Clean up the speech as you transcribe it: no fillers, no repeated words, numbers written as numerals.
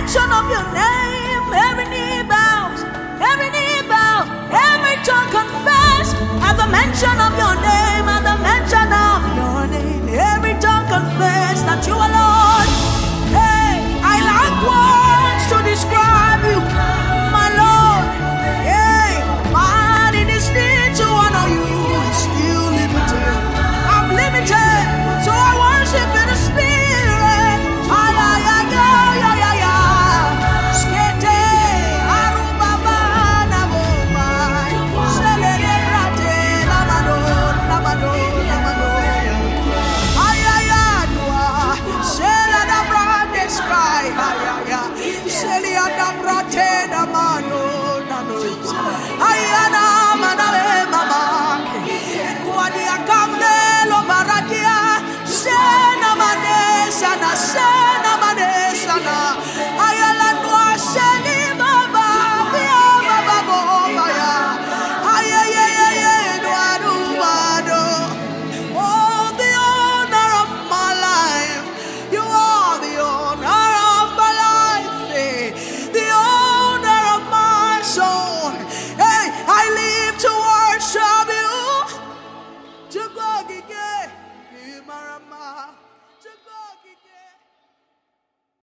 mention of your name, every knee bows, every tongue confess. At the mention of your name, at the mention of your name, every tongue confess that you are Lord. Hey, I lack words to describe you, my Lord. Hey, but it is need to honor you. It's still limited. I'm limited, so I worship in the Spirit. Ay, ay, ay, ay, ay, ay, ay. Skete, arubaba, nabomai. Selele, rate, lamado, lamado, lamado. Ay, ay, ay, dua. Sela da brande sky. Ay, ay, ay. Selia da brate, namano, nano. Ay, ana, manawe, mama. Kuadia kamelo baradia. Sena manesana, sena manesana. Ayala noa seni baba, bia baba bobaya. Ayayayay noa numado. Oh, the honor of my life. You are the honor of my life. Hey, the honor of my soul. Hey, I live to worship you. To go gige, Imarama. To go gige.